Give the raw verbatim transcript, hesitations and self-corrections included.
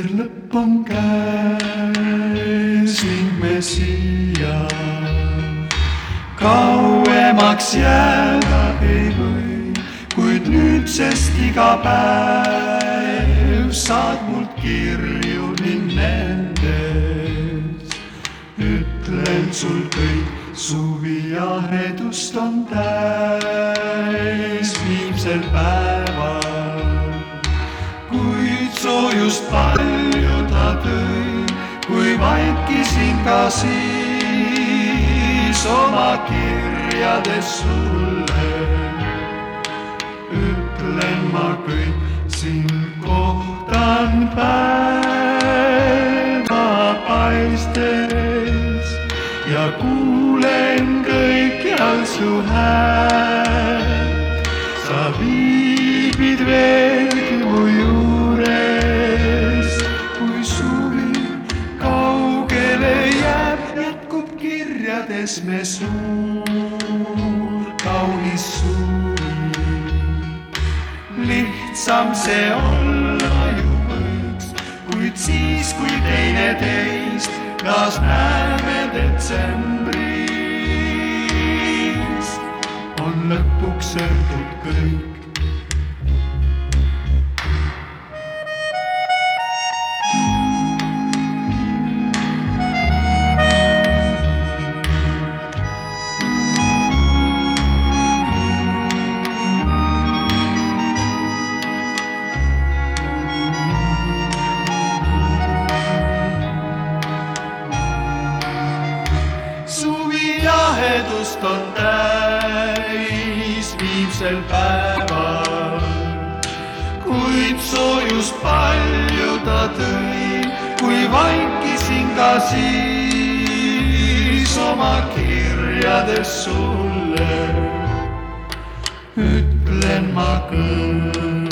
lõpp on käes ning me siia kauemaks jääda ei või, kuid nüüdsest iga päev saad mult kirju ning nendes ütlen sul kõik suvi jahedust on täis viimsel päeval. Kuid soojust palju ta tõi, kui vaikisin ka siis oma kirjades sulle. Ütlen ma kõik sind kohtan päeva paistes ja kuulen kõikjal su häält. Sa viibid veelgi mu juures, kui suvi kaugele jääb, jätkub kirjades me suur kaunis suvi. Lihtsam see olla ju võiks, kuid siis kui teine teist taas näeme detsembris, on lõpuks öeldud kõik. Jahedust on täis viimsel päeval, kuid soojust palju ta tõi, kui vaikisin ka siis oma kirjades sulle. Ütlen ma kõik.